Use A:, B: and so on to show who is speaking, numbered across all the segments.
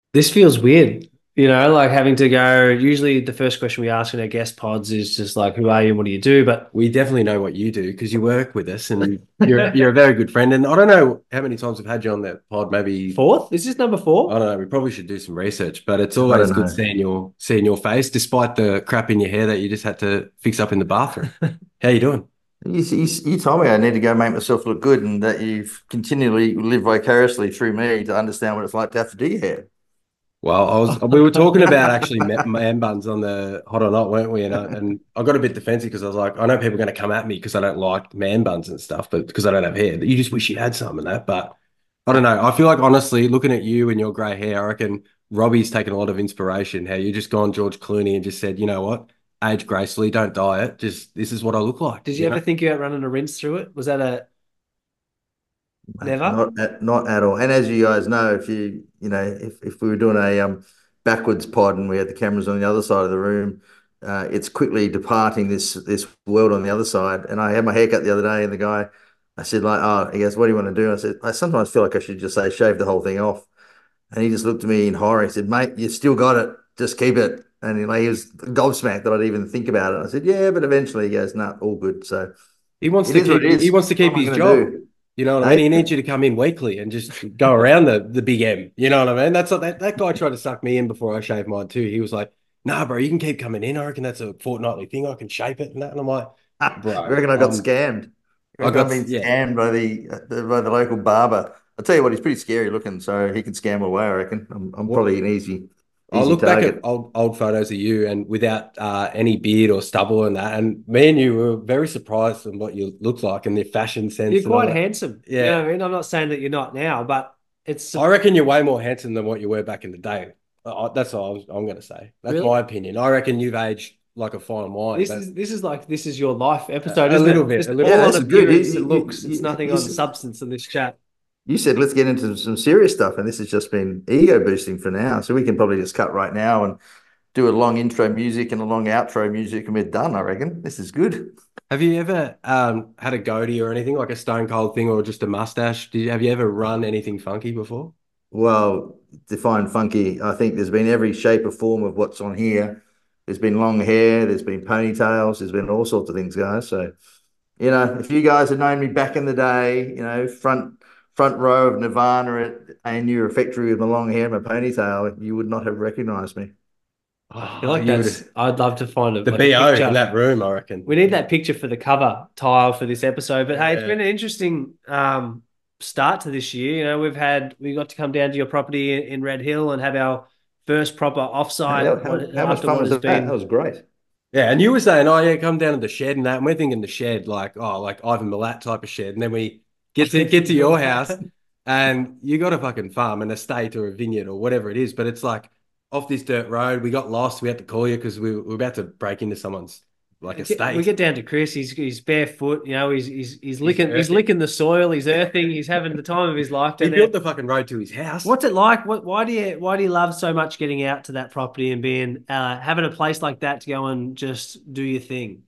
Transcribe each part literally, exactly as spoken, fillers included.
A: This feels weird, you know, like having to go. Usually, the first question we ask in our guest pods is just like, "Who are you and what do you do?" But
B: We definitely know what you do because you work with us and you're you're a very good friend. And I don't know how many times we've had you on that pod. Maybe
A: fourth, is this number
B: I
A: four?
B: don't know. We probably should do some research, but it's
C: I
B: always
C: don't
B: good
C: know.
B: seeing your seeing your face, despite the crap in your hair that you just had to fix up in the bathroom. How you doing?
C: You, you, you told me I need to go make myself look good and that you've continually lived vicariously through me to understand what it's like to have to do your hair.
B: Well, I was we were talking about actually ma- man buns on the hot or not, weren't we? And I, and I got a bit defensive because I was like, I know people are going to come at me because I don't like man buns and stuff, but because I don't have hair. You just wish you had some of that. But I don't know. I feel like honestly, looking at you and your grey hair, I reckon Robbie's taken a lot of inspiration. How you just gone George Clooney and just said, you know what, age gracefully, don't dye it. Just this is what I look like.
A: Did you
B: You
A: ever
B: know?
A: think about running a rinse through it? Was that a
C: Mate,
A: never?
C: not at, not at all. And as you guys know, if you you know if, if we were doing a um backwards pod and we had the cameras on the other side of the room, uh, it's quickly departing this this world on the other side. And I had my haircut the other day, and the guy, I said like, oh, he goes, what do you want to do? I said, I sometimes feel like I should just say shave the whole thing off. And he just looked at me in horror. He said, mate, you still got it. Just keep it. And he, like, he was gobsmacked that I'd even think about it. I said, yeah, but eventually he goes, nah, all good. So
B: He wants
C: it
B: to
C: is what
B: keep
C: it
B: he
C: is.
B: wants to
C: What
B: keep
C: am I
B: his
C: going to
B: job.
C: do?
B: You know what I mean?
C: Hey,
B: He needs you to come in weekly and just go around the the big M. You know what I mean? That's what that, that guy tried to suck me in before I shaved mine too. He was like, nah, bro, you can keep coming in. I reckon that's a fortnightly thing. I can shape it and that. And I'm like,
C: you
B: bro,
C: reckon I got
B: um,
C: scammed? You
B: I
C: reckon I've
B: got
C: been
B: yeah.
C: scammed by the, the by the local barber? I'll tell you what, he's pretty scary looking, so he can scam away, I reckon. I'm, I'm
B: What
C: probably an easy
B: I
C: easy
B: look back at
C: target.
B: old old photos of you and without uh, any beard or stubble and that, and me and you were very surprised in what you looked like and the fashion
A: You're
B: sense and all
A: quite
B: that.
A: handsome. You know
B: Yeah,
A: what I mean? I'm not saying that you're not now, but it's
B: I reckon you're way more handsome than what you were back in the day. Uh, That's all I was, I'm going to say. That's
A: really
B: my opinion. I reckon you've aged like a fine wine,
A: this
B: but
A: is this is like this is your life
B: a,
A: episode,
B: a
A: isn't
B: little
A: it?
B: bit, a
A: Just
B: little
A: all
C: Yeah,
B: bit.
A: on
C: this is good.
A: appearance
C: You,
A: and
C: you,
A: looks. It's
C: you,
A: nothing
C: you,
A: on substance in this chat.
C: you said let's get into some serious stuff, and this has just been ego boosting for now. So we can probably just cut right now and do a long intro music and a long outro music, and we're done. I reckon this is good.
B: Have you ever um, had a goatee or anything like a stone cold thing or just a mustache? Did you have you ever run anything funky before?
C: Well, define funky. I think there's been every shape or form of what's on here. There's been long hair, there's been ponytails, there's been all sorts of things, guys. So, you know, if you guys had known me back in the day, you know, front front row of Nirvana at A N U Refectory with my long hair and my ponytail, you would not have recognized me.
A: I feel
B: Oh,
A: like
B: you would
A: that's. I'd love to find a
B: the
A: like a
B: B O in
A: picture.
B: that room, I
A: We
B: reckon.
A: need that picture for the cover tile for this episode. But hey, it's
B: Yeah.
A: been an interesting um, start to this year. You know, we've had we got to come down to your property in, in Red Hill and have our first proper offsite.
C: How,
A: What
C: how, how much
A: after
C: fun
A: what
C: was
A: has
C: that? That
A: been
C: was great.
B: Yeah, and you were saying, oh yeah, come down to the shed and that, and we're thinking the shed, like oh, like Ivan Milat type of shed, and then we get to get to your house, and you got a fucking farm, an estate, or a vineyard, or whatever it is, but it's like off this dirt road. We got lost. We had to call you because we, we were about to break into someone's like
A: we get, we
B: estate.
A: get down to Chris. He's he's barefoot. You know, he's he's he's
B: He's
A: licking he's
B: earthing.
A: licking the soil. He's earthing. He's having the time of his life
B: He
A: down there.
B: built the fucking road to his house.
A: What's it like? What why do you why do you love so much getting out to that property and being uh, having a place like that to go and just do your thing?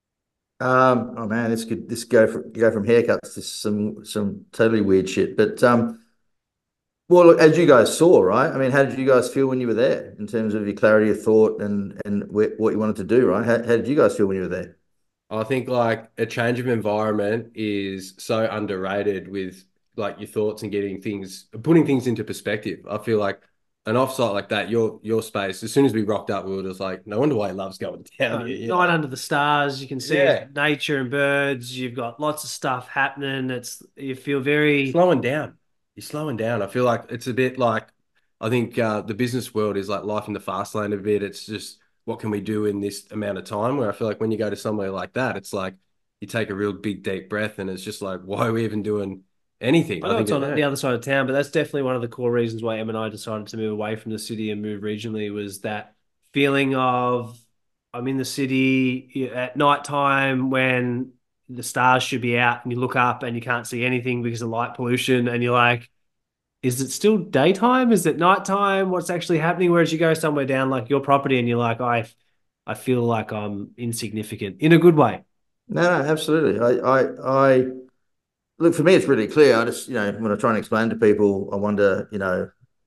C: Um, oh man, this could this go from go from haircuts to some some totally weird shit. But um, well, look, as you guys saw, right? I mean, how did you guys feel when you were there in terms of your clarity of thought and and wh what you wanted to do, right? How, how did you guys feel when you were there?
B: I think like a change of environment is so underrated with like your thoughts and getting things, putting things into perspective. I feel like an offsite like that, your your space. As soon as we rocked up, we were just like, no wonder why he loves going down
A: Uh,
B: here. You
A: night
B: know?
A: under the stars, you can see
B: Yeah,
A: nature and birds. You've got lots of stuff happening. It's you feel very.
B: slowing down. You're slowing down. I feel like it's a bit like I think uh, the business world is like life in the fast lane a bit. It's just what can we do in this amount of time? Where I feel like when you go to somewhere like that, it's like you take a real big deep breath, and it's just like, why are we even doing anything?
A: I
B: I
A: know
B: think
A: it's
B: it,
A: on
B: yeah.
A: the other side of town, but that's definitely one of the core reasons why Em and I decided to move away from the city and move regionally was that feeling of I'm in the city at night time when the stars should be out and you look up and you can't see anything because of light pollution and you're like, is it still daytime? Is it nighttime? What's actually happening? Whereas you go somewhere down like your property and you're like, I I feel like I'm insignificant in a good way.
C: No, no, absolutely. I, I, I look for me. It's really clear. I just, you know, when I try and explain to people, I wonder, you know,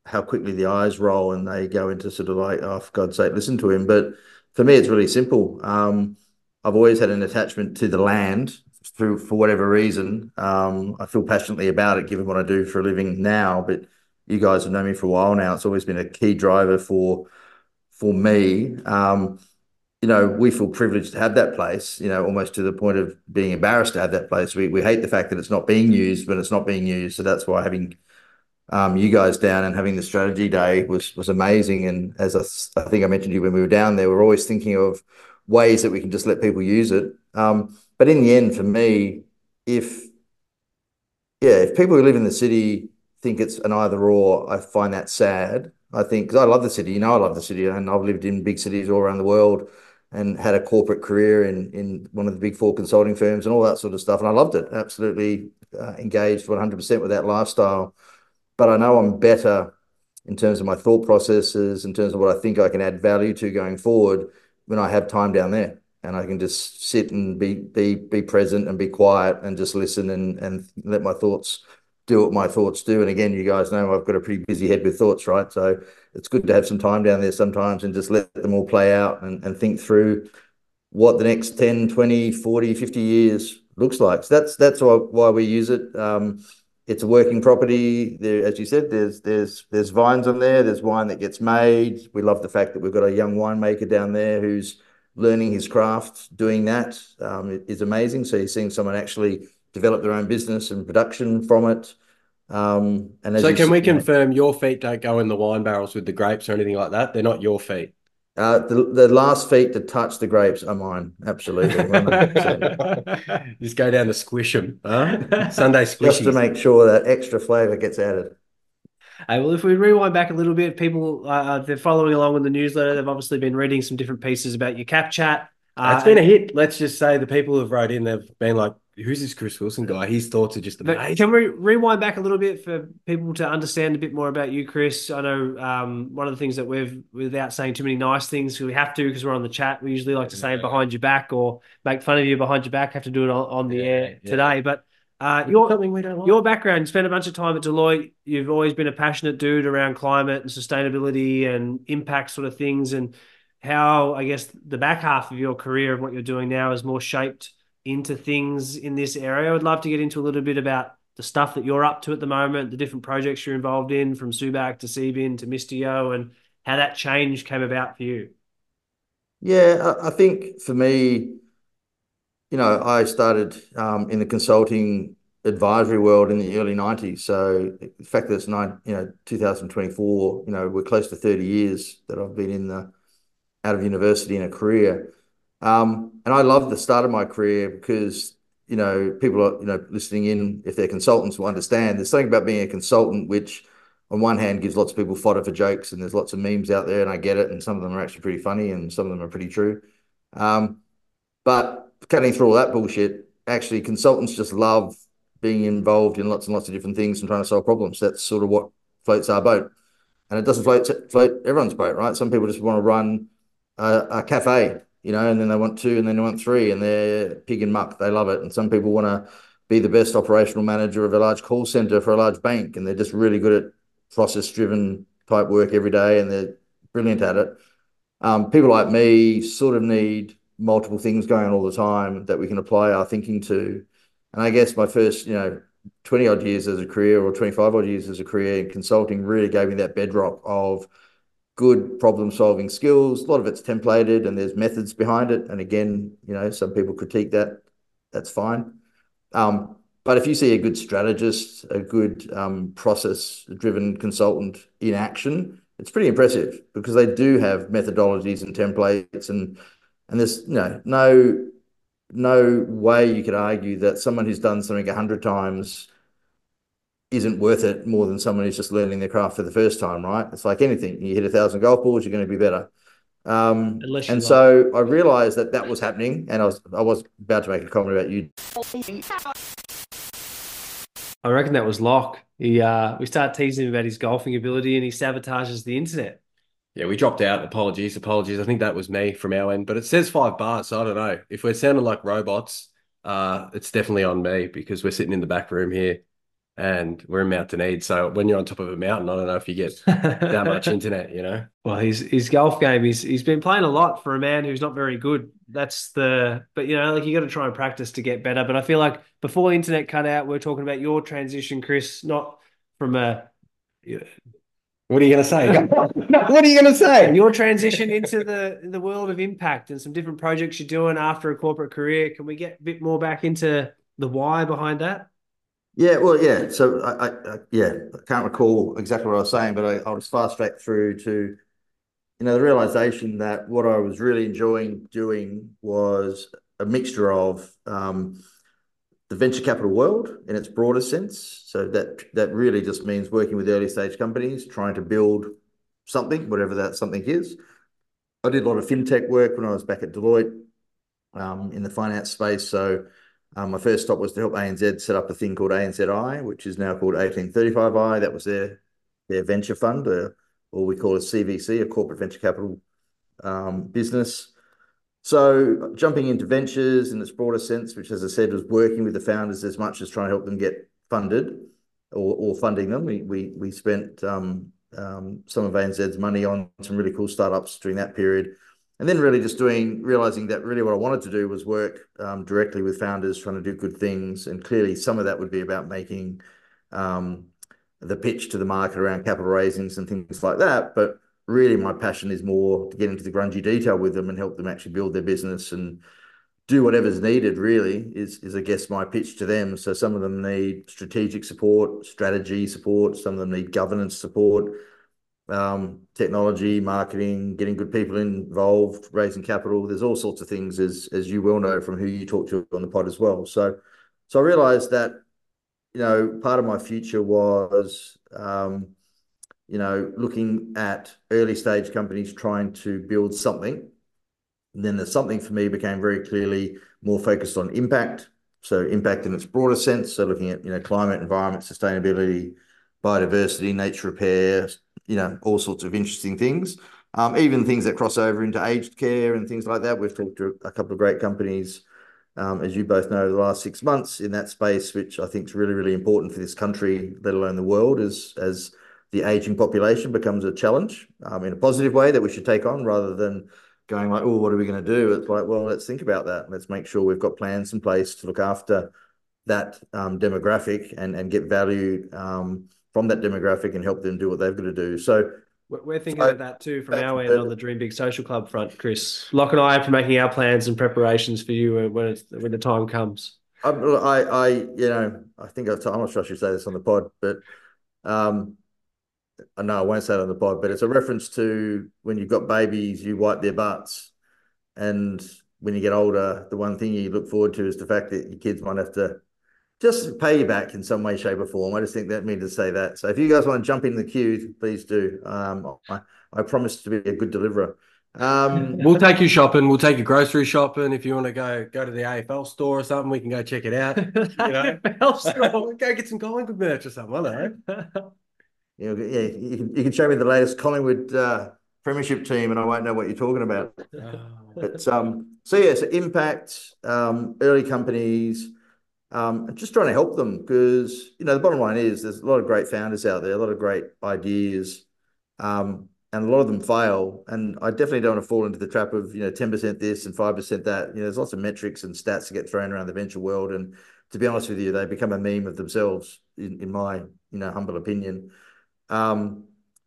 C: how quickly the eyes roll and they go into sort of like, oh, for God's sake, listen to him. But for me, it's really simple. Um, I've always had an attachment to the land through for whatever reason. Um, I feel passionately about it, given what I do for a living now. But you guys have known me for a while now. It's always been a key driver for for me. Um, you know, we feel privileged to have that place, you know, almost to the point of being embarrassed to have that place. We we hate the fact that it's not being used, but it's not being used. So that's why having um, you guys down and having the strategy day was was amazing. And as I, I think I mentioned to you when we were down there, we're always thinking of ways that we can just let people use it. Um, but in the end, for me, if yeah, if people who live in the city think it's an either or, I find that sad. I think because I love the city, you know, I love the city, and I've lived in big cities all around the world and had a corporate career in in one of the big four consulting firms and all that sort of stuff, and I loved it. Absolutely uh, engaged one hundred percent with that lifestyle. But I know I'm better in terms of my thought processes, in terms of what I think I can add value to going forward when I have time down there and I can just sit and be be be present and be quiet and just listen and and let my thoughts do what my thoughts do. And again, you guys know I've got a pretty busy head with thoughts, right? So it's good to have some time down there sometimes and just let them all play out and, and think through what the next ten, twenty, forty, fifty years looks like. So that's that's why, why we use it. Um, it's a working property. There, as you said, there's there's there's vines on there. There's wine that gets made. We love the fact that we've got a young winemaker down there who's learning his craft. Doing that um, is amazing. So you're seeing someone actually develop their own business and production from it. Um, and as
B: So
C: you,
B: can we
C: you know,
B: confirm your feet don't go in the wine barrels with the grapes or anything like that? They're not your feet.
C: uh, the the last feet to touch the grapes are mine. Absolutely, one hundred percent.
B: Just go down to squish them, huh? Sunday
C: Just to
B: squishies.
C: make sure that extra flavour gets added.
A: Hey, well, if we rewind back a little bit, people uh, they're following along with the newsletter. They've obviously been reading some different pieces about your cap chat.
B: It's
A: Uh,
B: been
A: and
B: a hit. Let's just say the people who've wrote in, they've been like, who's this Chris Wilson guy? His thoughts are just
A: but
B: amazing.
A: can we rewind back a little bit for people to understand a bit more about you, Chris? I know um, one of the things that we've, without saying too many nice things, we have to because we're on the chat. We usually like to say it behind your back or make fun of you behind your back. Have to do it on, on the
B: Yeah,
A: air
B: yeah.
A: today. But uh, your
B: Something we don't like.
A: your background, you spent a bunch of time at Deloitte. You've always been a passionate dude around climate and sustainability and impact sort of things. And how, I guess, the back half of your career and what you're doing now is more shaped into things in this area. I would love to get into a little bit about the stuff that you're up to at the moment, the different projects you're involved in, from Subac to Seabin to Mistio, and how that change came about for you.
C: Yeah, I, I think for me, you know, I started um, in the consulting advisory world in the early nineties. So the fact that it's nine, you know, two thousand twenty-four, you know, we're close to thirty years that I've been in the out of university in a career. Um, and I love the start of my career because, you know, people are, you know, listening in, if they're consultants, will understand there's something about being a consultant, which on one hand gives lots of people fodder for jokes, and there's lots of memes out there, and I get it. And some of them are actually pretty funny and some of them are pretty true. Um, but cutting through all that bullshit, actually, consultants just love being involved in lots and lots of different things and trying to solve problems. That's sort of what floats our boat. And it doesn't float float everyone's boat, right? Some people just want to run a, a cafe, you know, and then they want two and then they want three and they're pig and muck. They love it. And some people want to be the best operational manager of a large call center for a large bank, and they're just really good at process driven type work every day and they're brilliant at it. Um, people like me sort of need multiple things going on all the time that we can apply our thinking to. And I guess my first, you know, twenty odd years as a career or twenty-five odd years as a career in consulting really gave me that bedrock of good problem solving skills. A lot of it's templated and there's methods behind it. And again, you know, some people critique that. That's fine. Um, but if you see a good strategist, a good um, process driven consultant in action, it's pretty impressive because they do have methodologies and templates, and and there's you know no no way you could argue that someone who's done something a hundred times isn't worth it more than someone who's just learning their craft for the first time, right? It's like anything. You hit a thousand golf balls, you're going to be better. Um,
A: Unless you
C: and
A: like.
C: so I realized that that was happening, and I was I was about to make a comment about you.
A: I reckon that was Locke. He uh, we start teasing him about his golfing ability, and he sabotages the internet.
B: Yeah, we dropped out. Apologies, apologies. I think that was me from our end, but it says five bars, so I don't know. If we're sounding like robots, uh, it's definitely on me because we're sitting in the back room here and we're in Mount Dunedin. So when you're on top of a mountain, I don't know if you get that much internet, you know?
A: Well, his his golf game, he's he's been playing a lot for a man who's not very good. That's the, but you know, like you got to try and practice to get better. But I feel like before the internet cut out, we are talking about your transition, Chris, not from a
B: What are you going to say? What are you going to say?
A: your transition into the the world of impact and some different projects you're doing after a corporate career. Can we get a bit more back into the why behind that?
C: Yeah, well, yeah. So I, I, I yeah, I can't recall exactly what I was saying, but I, I'll just fast track through to, you know, the realization that what I was really enjoying doing was a mixture of um, the venture capital world in its broader sense. So that that really just means working with early stage companies, trying to build something, whatever that something is. I did a lot of fintech work when I was back at Deloitte um, in the finance space. So um, my first stop was to help A N Z set up a thing called A N Z I, which is now called eighteen thirty-five I. That was their their venture fund, uh, or we call it C V C, a corporate venture capital um, business. So jumping into ventures in its broader sense, which, as I said, was working with the founders as much as trying to help them get funded or, or funding them. We we we spent um, um, some of A N Z's money on some really cool startups during that period, and then really just doing realizing that really what I wanted to do was work um, directly with founders, trying to do good things, and clearly some of that would be about making um, the pitch to the market around capital raisings and things like that, but really my passion is more to get into the grungy detail with them and help them actually build their business and do whatever's needed, really, is, is I guess my pitch to them. So some of them need strategic support, strategy support. Some of them need governance support, um, technology, marketing, getting good people involved, raising capital. There's all sorts of things, as, as you well know from who you talk to on the pod as well. So, so I realized that, you know, part of my future was, um, you know, looking at early stage companies trying to build something. And then the something for me became very clearly more focused on impact. So impact in its broader sense. So looking at, you know, climate, environment, sustainability, biodiversity, nature repair, you know, all sorts of interesting things. Um, even things that cross over into aged care and things like that. We've talked to a couple of great companies, um, as you both know, the last six months in that space, which I think is really, really important for this country, let alone the world, as, as the aging population becomes a challenge um, in a positive way that we should take on rather than going like, oh, what are we going to do? It's like, well, let's think about that. Let's make sure we've got plans in place to look after that um, demographic and, and get value um, from that demographic and help them do what they've got to do. So
A: we're thinking
C: so,
A: of that too from our end on the Dream Big Social Club front, Chris. Locke and I are making our plans and preparations for you when it's when the time comes.
C: I, I, I you know, I think I've, I'm not sure I should say this on the pod, but um, no, I won't say it on the pod, but it's a reference to when you've got babies, you wipe their butts. And when you get older, the one thing you look forward to is the fact that your kids might have to just pay you back in some way, shape, or form. I just think that means to say that. So if you guys want to jump in the queue, please do. Um, I, I promise to be a good deliverer. Um,
B: we'll take you shopping. We'll take you grocery shopping. If you want to go go to the A F L store or something, we can go check it out. You know, A F L store. Go get some Collingwood merch or something. I don't know.
C: You know, yeah, you can, you can show me the latest Collingwood uh, premiership team, and I won't know what you're talking about. But um, so yeah, so impact, um, early companies, um, just trying to help them because you know the bottom line is there's a lot of great founders out there, a lot of great ideas, um, and a lot of them fail. And I definitely don't want to fall into the trap of you know ten percent this and five percent that. You know, there's lots of metrics and stats that get thrown around the venture world, and to be honest with you, they become a meme of themselves, in, in my you know humble opinion. Um,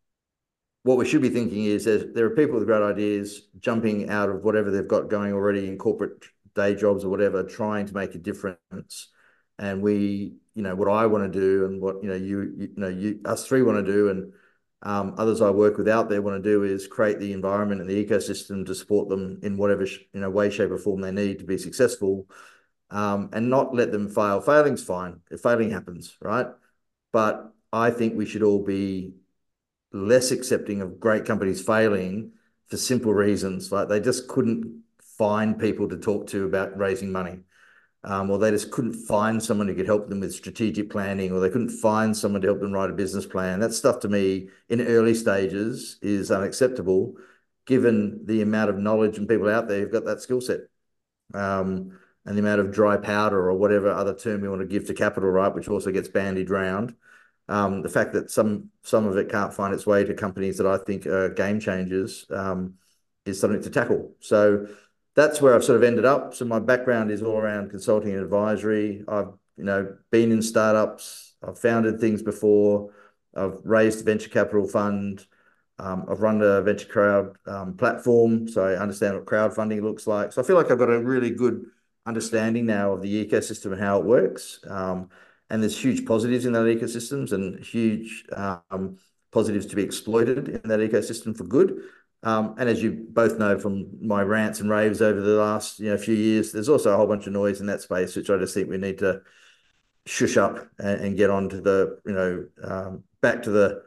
C: what we should be thinking is that there are people with great ideas jumping out of whatever they've got going already in corporate day jobs or whatever, trying to make a difference. And we, you know, what I want to do and what, you know, you, you know, you, us three want to do and um, others I work with out there want to do is create the environment and the ecosystem to support them in whatever, you know, way, shape or form they need to be successful um, and not let them fail. Failing's fine. If failing happens, right? But I think we should all be less accepting of great companies failing for simple reasons. Like they just couldn't find people to talk to about raising money. Um, or they just couldn't find someone who could help them with strategic planning, or they couldn't find someone to help them write a business plan. That stuff to me in early stages is unacceptable, given the amount of knowledge and people out there who've got that skill set. Um, and the amount of dry powder or whatever other term we want to give to capital, right, which also gets bandied around. Um, the fact that some some of it can't find its way to companies that I think are game changers um, is something to tackle. So that's where I've sort of ended up. So my background is all around consulting and advisory. I've you know been in startups. I've founded things before. I've raised a venture capital fund. Um, I've run a venture crowd um, platform, so I understand what crowdfunding looks like. So I feel like I've got a really good understanding now of the ecosystem and how it works. Um, and there's huge positives in that ecosystems and huge um, positives to be exploited in that ecosystem for good. Um, and as you both know from my rants and raves over the last you know few years, there's also a whole bunch of noise in that space, which I just think we need to shush up and, and get on to the you know um, back to the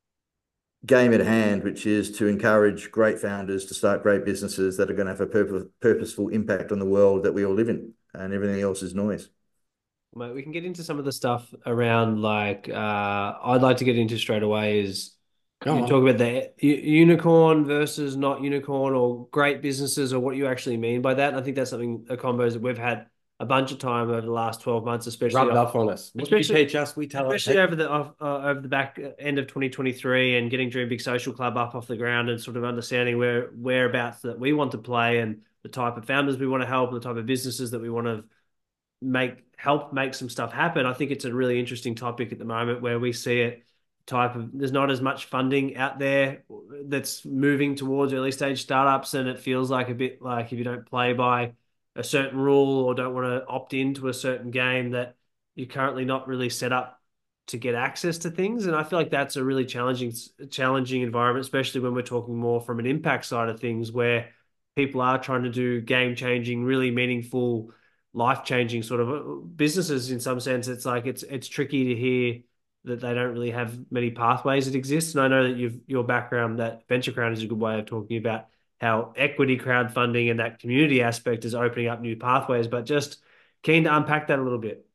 C: game at hand, which is to encourage great founders to start great businesses that are going to have a purpose, purposeful impact on the world that we all live in, and everything else is noise.
A: Mate, we can get into some of the stuff around like uh, I'd like to get into straight away is
B: Go
A: you
B: on.
A: talk about the u- unicorn versus not unicorn or great businesses or what you actually mean by that. And I think that's something a combos that we've had a bunch of time over the last twelve months, especially
B: Rubbed off on us. What do you
A: especially
B: teach us? We tell us.
A: especially over the uh, over the back end of twenty twenty-three and getting Dream Big Social Club up off the ground and sort of understanding where whereabouts that we want to play and the type of founders we want to help, the type of businesses that we want to make help make some stuff happen. I think it's a really interesting topic at the moment where we see it type of there's not as much funding out there that's moving towards early stage startups, and it feels like a bit like if you don't play by a certain rule or don't want to opt into a certain game that you're currently not really set up to get access to things. And I feel like that's a really challenging challenging environment, especially when we're talking more from an impact side of things where people are trying to do game changing, really meaningful, life changing sort of uh, businesses. In some sense, it's like it's it's tricky to hear that they don't really have many pathways that exist. And I know that you've your background, that venture crowd is a good way of talking about how equity crowdfunding and that community aspect is opening up new pathways, but just keen to unpack that a little bit.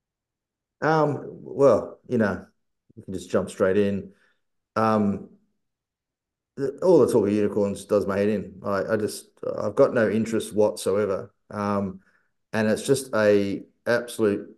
C: Um, well, you know, you can just jump straight in. Um, all the talk of unicorns does my head in. I, I just, I've got no interest whatsoever. Um, and it's just a absolute,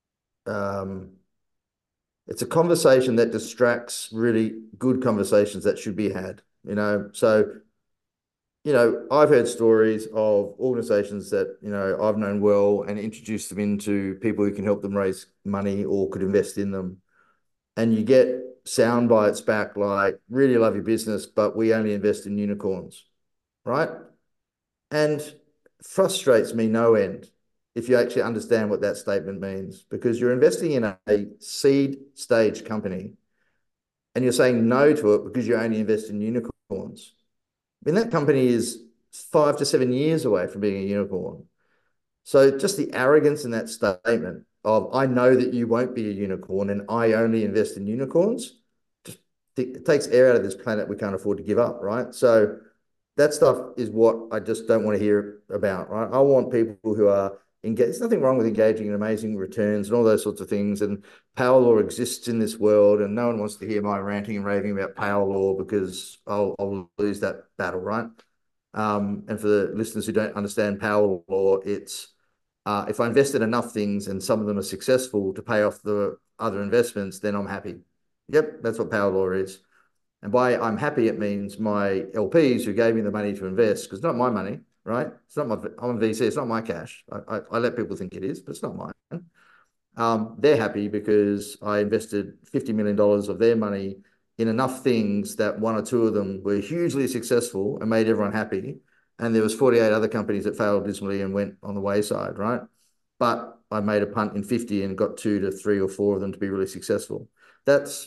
C: um, it's a conversation that distracts really good conversations that should be had, you know. So, you know, I've heard stories of organizations that, you know, I've known well and introduced them into people who can help them raise money or could invest in them. And you get sound bites back like, really love your business, but we only invest in unicorns, right? And frustrates me no end if you actually understand what that statement means, because you're investing in a, a seed stage company and you're saying no to it because you only invest in unicorns. I mean, that company is five to seven years away from being a unicorn. So just the arrogance in that statement of, I know that you won't be a unicorn and I only invest in unicorns, just it takes air out of this planet we can't afford to give up, right? So that stuff is what I just don't want to hear about, right? I want people who are engaged. There's nothing wrong with engaging in amazing returns and all those sorts of things. And power law exists in this world, and no one wants to hear my ranting and raving about power law because I'll, I'll lose that battle, right? Um, and for the listeners who don't understand power law, it's uh, if I invest in enough things and some of them are successful to pay off the other investments, then I'm happy. Yep, that's what power law is. And by I'm happy, it means my L Ps who gave me the money to invest, because it's not my money, right? It's not my, I'm a V C, it's not my cash. I, I, I let people think it is, but it's not mine. Um, they're happy because I invested fifty million dollars of their money in enough things that one or two of them were hugely successful and made everyone happy. And there was forty-eight other companies that failed dismally and went on the wayside, right? But I made a punt in fifty and got two to three or four of them to be really successful. That's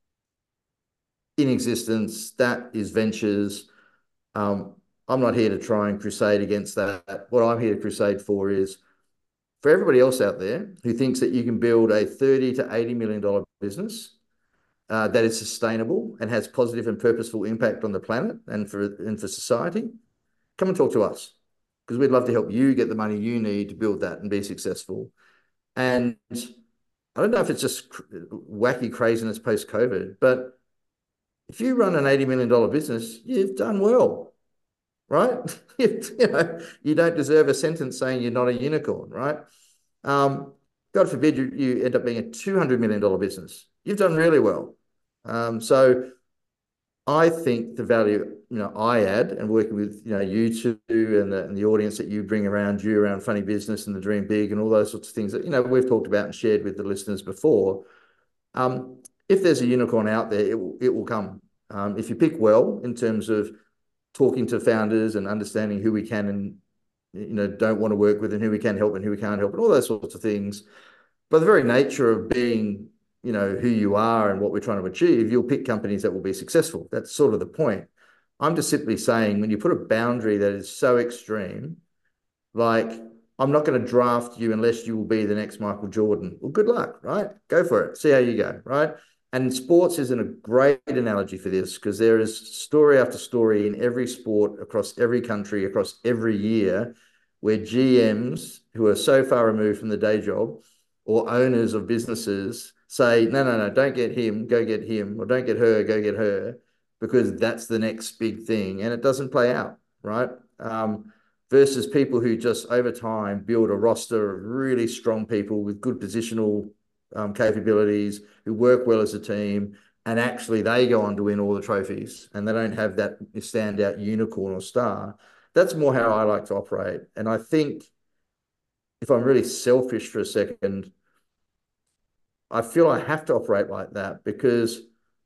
C: in existence. That is ventures. Um, I'm not here to try and crusade against that. What I'm here to crusade for is for everybody else out there who thinks that you can build a thirty to eighty million dollar business uh, that is sustainable and has positive and purposeful impact on the planet and for and for society, come and talk to us, because we'd love to help you get the money you need to build that and be successful. And I don't know if it's just wacky craziness post COVID, but if you run an eighty million dollar business, you've done well. right? you know, you don't deserve a sentence saying you're not a unicorn, right? Um, God forbid you, you end up being a two hundred million dollar business. You've done really well. Um, so I think the value, you know, I add and working with, you know, you two and the, and the audience that you bring around you around Funny Business and the Dream Big and all those sorts of things that, you know, we've talked about and shared with the listeners before. Um, if there's a unicorn out there, it will, it will come. Um, if you pick well in terms of talking to founders and understanding who we can and, you know, don't want to work with and who we can help and who we can't help and all those sorts of things. By the very nature of being, you know, who you are and what we're trying to achieve, you'll pick companies that will be successful. That's sort of the point. I'm just simply saying when you put a boundary that is so extreme, like I'm not going to draft you unless you will be the next Michael Jordan. Well, good luck, right? Go for it. See how you go, right? And sports isn't a great analogy for this because there is story after story in every sport across every country, across every year, where G Ms who are so far removed from the day job or owners of businesses say, no, no, no, don't get him, go get him, or don't get her, go get her, because that's the next big thing. And it doesn't play out, right? Um, versus people who just over time build a roster of really strong people with good positional um, capabilities, who work well as a team, and actually they go on to win all the trophies and they don't have that standout unicorn or star. That's more how I like to operate. And I think if I'm really selfish for a second, I feel I have to operate like that because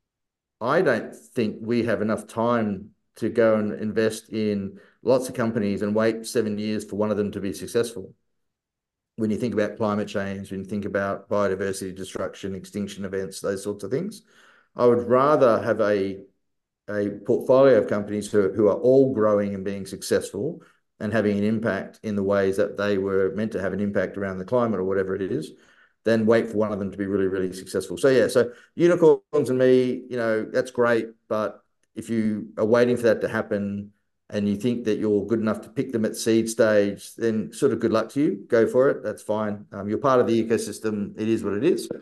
C: I don't think we have enough time to go and invest in lots of companies and wait seven years for one of them to be successful. When you think about climate change, when you think about biodiversity destruction, extinction events, those sorts of things, I would rather have a a portfolio of companies who, who are all growing and being successful and having an impact in the ways that they were meant to have an impact around the climate or whatever it is, then wait for one of them to be really, really successful. So yeah, so unicorns and me, you know, that's great. But if you are waiting for that to happen and you think that you're good enough to pick them at seed stage, then sort of good luck to you. Go for it. That's fine. Um, you're part of the ecosystem. It is what it is.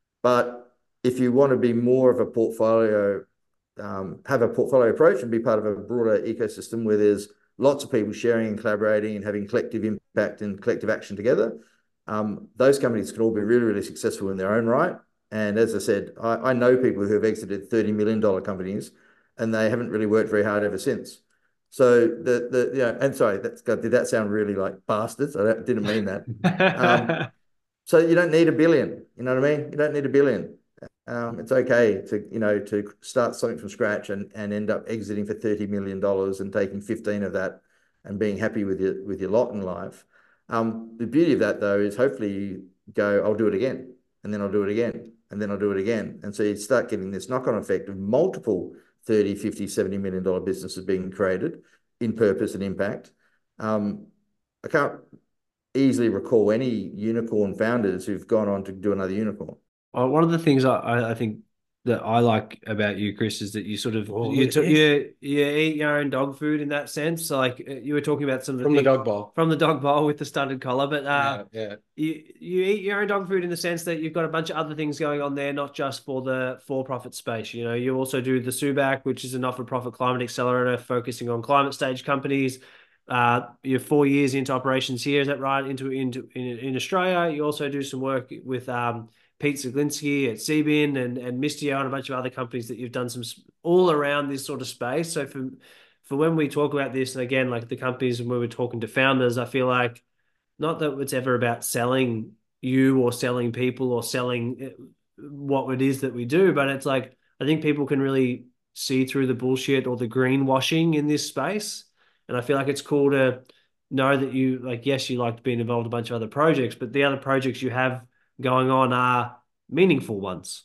C: But if you want to be more of a portfolio, um, have a portfolio approach and be part of a broader ecosystem where there's lots of people sharing and collaborating and having collective impact and collective action together, um, those companies can all be really, really successful in their own right. And as I said, I, I know people who have exited thirty million dollar companies and they haven't really worked very hard ever since. So the the yeah, and sorry, that's God, did that sound really like bastards? I didn't mean that. Um, so you don't need a billion. You know what I mean? You don't need a billion. Um, it's okay to, you know, to start something from scratch and, and end up exiting for thirty million dollars and taking fifteen of that and being happy with your, with your lot in life. Um, the beauty of that, though, is hopefully you go, I'll do it again, and then I'll do it again, and then I'll do it again. And so you start getting this knock-on effect of multiple thirty, fifty, seventy million dollar businesses being created in purpose and impact. Um, I can't easily recall any unicorn founders who've gone on to do another unicorn.
A: Uh, one of the things I, I think that I like about you, Chris, is that you sort of
B: Oh,
A: you
B: yes.
A: you you eat your own dog food in that sense. So like uh, you were talking about some of the
B: From the
A: things
B: dog bowl.
A: from the dog bowl with the stunted collar, but uh,
B: Yeah, yeah.
A: you you eat your own dog food in the sense that you've got a bunch of other things going on there, not just for the for-profit space. You know, you also do the SUBAC, which is a not-for-profit climate accelerator focusing on climate stage companies. Uh, you're four years into operations here, is that right? Into into in, in Australia, you also do some work with um, Pete Zaglinski at Cbin and and Mistio and a bunch of other companies that you've done some all around this sort of space. So for for when we talk about this, and again, like the companies and when we're talking to founders, I feel like not that it's ever about selling you or selling people or selling eh, what it is that we do, but it's like I think people can really see through the bullshit or the greenwashing in this space. And I feel like it's cool to know that you like, yes, you like being involved in a bunch of other projects, but the other projects you have going on are meaningful ones.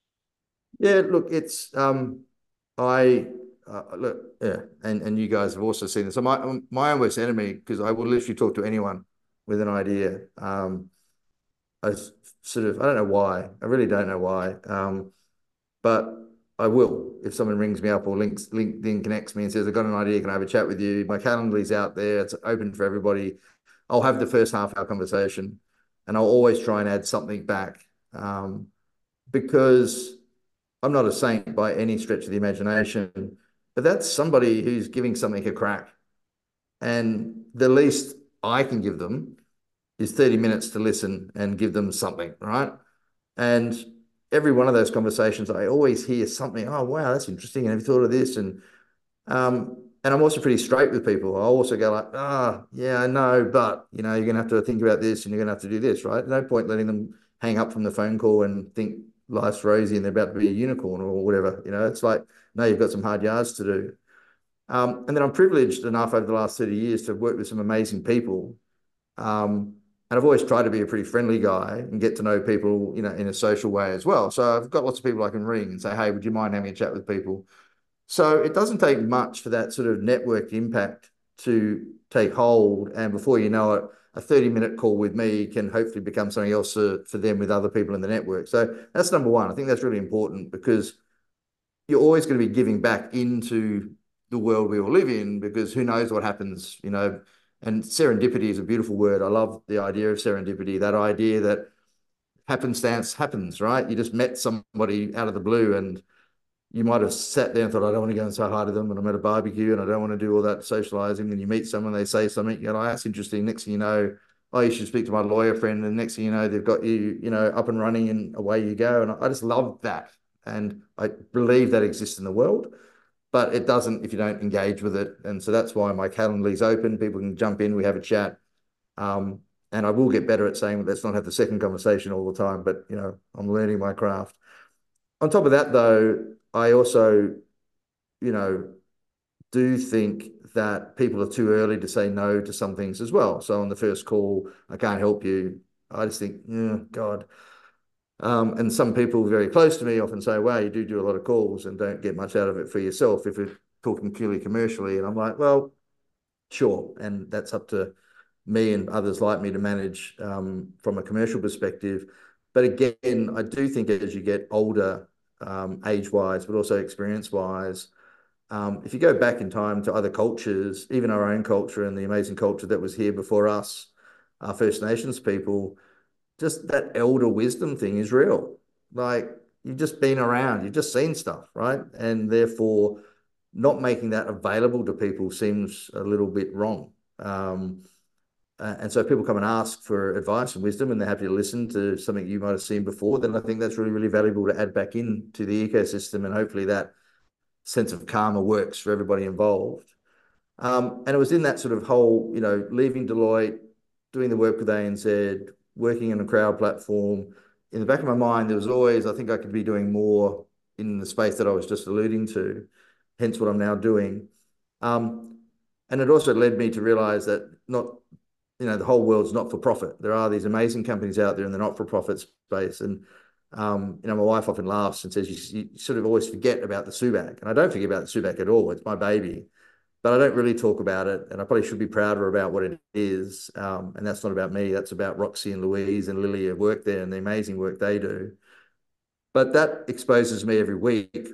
C: Yeah, look, it's um, I uh, look, yeah, and and you guys have also seen this. So my my own worst enemy, because I will literally talk to anyone with an idea. Um, I sort of I don't know why. I really don't know why. Um, but I will if someone rings me up or links LinkedIn connects me and says I've got an idea. Can I have a chat with you? My Calendarly's out there. It's open for everybody. I'll have the first half hour conversation, and I'll always try and add something back. Um, because I'm not a saint by any stretch of the imagination, but that's somebody who's giving something a crack. And the least I can give them is thirty minutes to listen and give them something, right? And every one of those conversations, I always hear something. Oh, wow, that's interesting. Have you thought of this? And um, and I'm also pretty straight with people. I also go like, ah, oh, yeah, I know, but you know, you're gonna have to think about this, and you're gonna have to do this, right? No point letting them hang up from the phone call and think life's rosy and they're about to be a unicorn or whatever. You know, it's like, no, you've got some hard yards to do. Um, and then I'm privileged enough over the last thirty years to have worked with some amazing people. Um, and I've always tried to be a pretty friendly guy and get to know people, you know, in a social way as well. So I've got lots of people I can ring and say, hey, would you mind having a chat with people? So it doesn't take much for that sort of network impact to take hold. And before you know it, a thirty minute call with me can hopefully become something else for, for them with other people in the network. So that's number one. I think that's really important because you're always going to be giving back into the world we all live in, because who knows what happens, you know. And serendipity is a beautiful word. I love the idea of serendipity, that idea that happenstance happens, right? You just met somebody out of the blue and you might have sat there and thought, I don't want to go and say hi to them, and I'm at a barbecue and I don't want to do all that socializing. And you meet someone, they say something, you know, oh, that's interesting. Next thing you know, oh, you should speak to my lawyer friend. And next thing you know, they've got you, you know, up and running and away you go. And I just love that. And I believe that exists in the world, but it doesn't if you don't engage with it. And so that's why my Calendly open. People can jump in, we have a chat. Um, and I will get better at saying, let's not have the second conversation all the time, but, you know, I'm learning my craft. On top of that, though, I also, you know, do think that people are too early to say no to some things as well. So on the first call, I can't help you. I just think, oh, God. Um, and some people very close to me often say, wow, you do do a lot of calls and don't get much out of it for yourself if you're talking purely commercially. And I'm like, well, sure. And that's up to me and others like me to manage um, from a commercial perspective. But again, I do think as you get older, um, age-wise, but also experience-wise, um, if you go back in time to other cultures, even our own culture and the amazing culture that was here before us, our First Nations people, just that elder wisdom thing is real. Like, you've just been around, you've just seen stuff, right? And therefore, not making that available to people seems a little bit wrong. Um, uh, and so if people come and ask for advice and wisdom and they're happy to listen to something you might have seen before, then I think that's really, really valuable to add back into the ecosystem. And hopefully that sense of karma works for everybody involved. Um, and it was in that sort of whole, you know, leaving Deloitte, doing the work with A N Z, working in a crowd platform. In the back of my mind, there was always, I think I could be doing more in the space that I was just alluding to, hence what I'm now doing. Um, and it also led me to realize that not, you know, the whole world's not for profit. There are these amazing companies out there in the not for profit space. And, um, you know, my wife often laughs and says, you, you sort of always forget about the SUBAC. And I don't forget about the SUBAC at all. It's my baby. But I don't really talk about it, and I probably should be prouder about what it is. Um, and that's not about me. That's about Roxy and Louise and Lily who work there and the amazing work they do. But that exposes me every week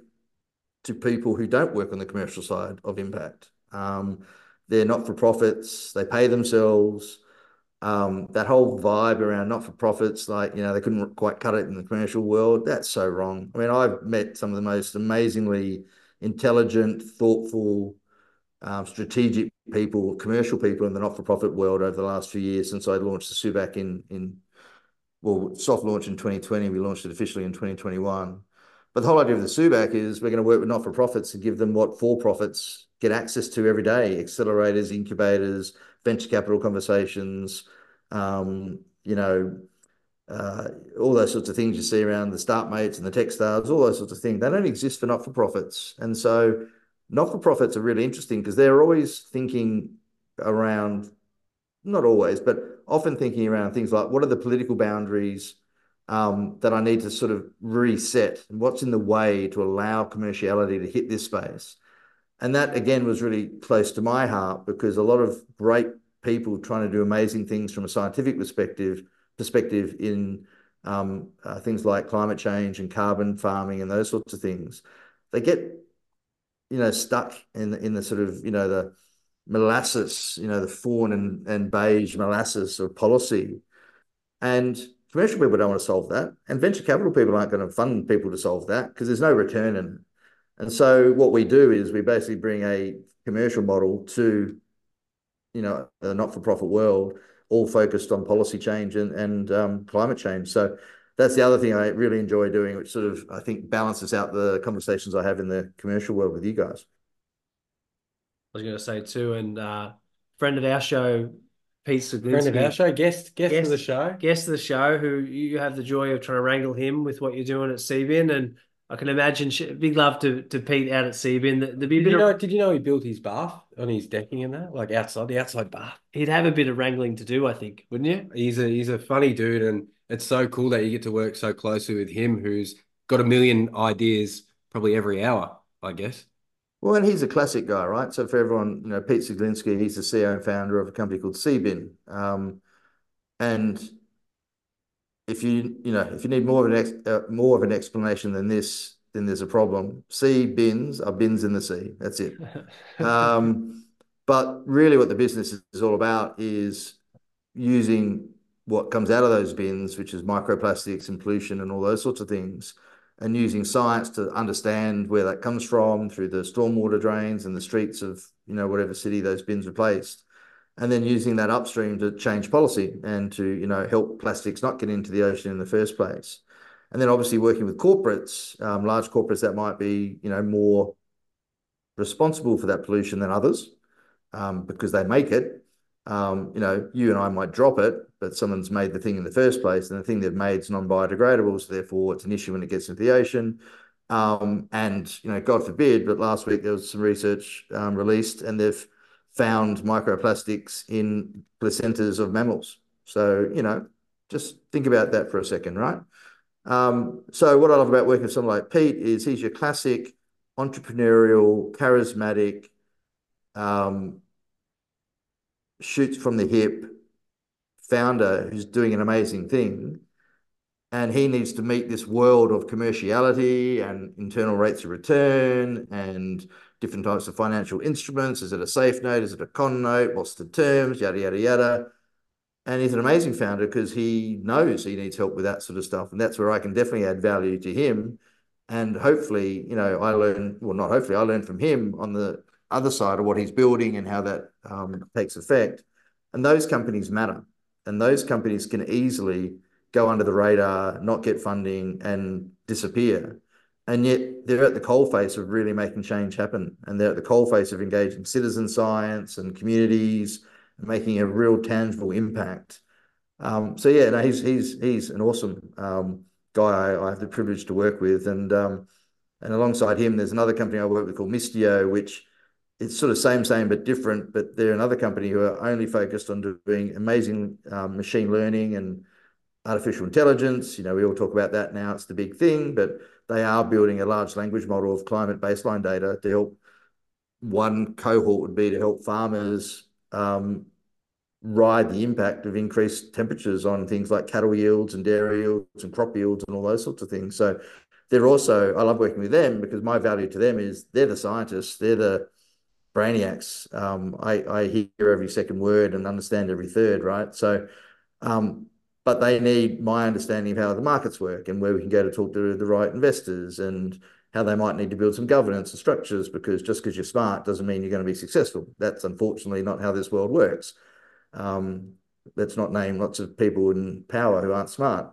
C: to people who don't work on the commercial side of impact. Um, they're not-for-profits. They pay themselves. Um, that whole vibe around not-for-profits, like, you know, they couldn't quite cut it in the commercial world. That's so wrong. I mean, I've met some of the most amazingly intelligent, thoughtful, Um, strategic people, commercial people in the not-for-profit world over the last few years since I launched the SUBAC in, in well, soft launch in twenty twenty. We launched it officially in twenty twenty-one. But the whole idea of the SUBAC is we're going to work with not-for-profits and give them what for-profits get access to every day: accelerators, incubators, venture capital conversations, um, you know, uh, all those sorts of things you see around the start mates and the tech stars, all those sorts of things. They don't exist for not-for-profits. And so not-for-profits are really interesting because they're always thinking around, not always, but often thinking around things like, what are the political boundaries um, that I need to sort of reset? And what's in the way to allow commerciality to hit this space? And that, again, was really close to my heart because a lot of great people trying to do amazing things from a scientific perspective, perspective in um, uh, things like climate change and carbon farming and those sorts of things, they get, you know, stuck in the, in the sort of, you know, the molasses, you know, the fawn and, and beige molasses of policy. And commercial people don't want to solve that. And venture capital people aren't going to fund people to solve that because there's no return in it. And so what we do is we basically bring a commercial model to you know, a not-for-profit world, all focused on policy change and, and um, climate change. So that's the other thing I really enjoy doing, which sort of, I think, balances out the conversations I have in the commercial world with you guys.
A: I was going to say too, and uh, friend of our show, Pete
B: Friend of our
A: Saglinski,
B: show, guest guest of the
A: guest
B: show.
A: guest of the show, who you have the joy of trying to wrangle him with what you're doing at C B I N, and I can imagine big love to to Pete out at C B I N. There'd be a
B: Did
A: bit
B: you know?
A: of
B: Did you know he built his bath on his decking and that, like outside the outside bath?
A: he'd have a bit of wrangling to do, I think, wouldn't you?
B: He's a he's a funny dude, and it's so cool that you get to work so closely with him, who's got a million ideas probably every hour, I guess.
C: Well, and he's a classic guy, right? So for everyone, you know, Pete Saglinski, he's the C E O and founder of a company called C B I N. Um, and if you, you know, if you need more of an ex, uh, more of an explanation than this, then there's a problem. C bins are bins in the sea. That's it. Um, but really, what the business is all about is using what comes out of those bins, which is microplastics and pollution and all those sorts of things, and using science to understand where that comes from through the stormwater drains and the streets of, you know, whatever city those bins are placed. And then using that upstream to change policy and to, you know, help plastics not get into the ocean in the first place. And then obviously working with corporates, um, large corporates that might be, you know, more responsible for that pollution than others, um, because they make it. Um, you know, you and I might drop it, but someone's made the thing in the first place, and the thing they've made is non-biodegradable, so therefore it's an issue when it gets into the ocean. Um, and, you know, God forbid, but last week there was some research um, released, and they've found microplastics in placentas of mammals. So, you know, just think about that for a second, right? Um, so what I love about working with someone like Pete is he's your classic entrepreneurial, charismatic, um, shoots from the hip founder who's doing an amazing thing. And he needs to meet this world of commerciality and internal rates of return and different types of financial instruments. Is it a safe note? Is it a con note? What's the terms? Yada, yada, yada. And he's an amazing founder because he knows he needs help with that sort of stuff. And that's where I can definitely add value to him. And hopefully, you know, I learn, well, not hopefully, I learn from him on the other side of what he's building and how that um, takes effect. And those companies matter. And those companies can easily go under the radar, not get funding, and disappear. And yet they're at the coalface of really making change happen. And they're at the coalface of engaging citizen science and communities and making a real tangible impact. Um, so yeah, no, he's he's he's an awesome um, guy I, I have the privilege to work with. And um, and alongside him, there's another company I work with called Mistio, which it's sort of same, same, but different. But they're another company who are only focused on doing amazing um, machine learning and artificial intelligence. You know, we all talk about that now. It's the big thing, but they are building a large language model of climate baseline data to help. One cohort would be to help farmers um, ride the impact of increased temperatures on things like cattle yields and dairy yields and crop yields and all those sorts of things. So they're also, I love working with them because my value to them is they're the scientists, they're the brainiacs. Um, I, I hear every second word and understand every third, right? So, um, but they need my understanding of how the markets work and where we can go to talk to the right investors and how they might need to build some governance and structures, because just because you're smart doesn't mean you're going to be successful. That's unfortunately not how this world works. Um, let's not name lots of people in power who aren't smart.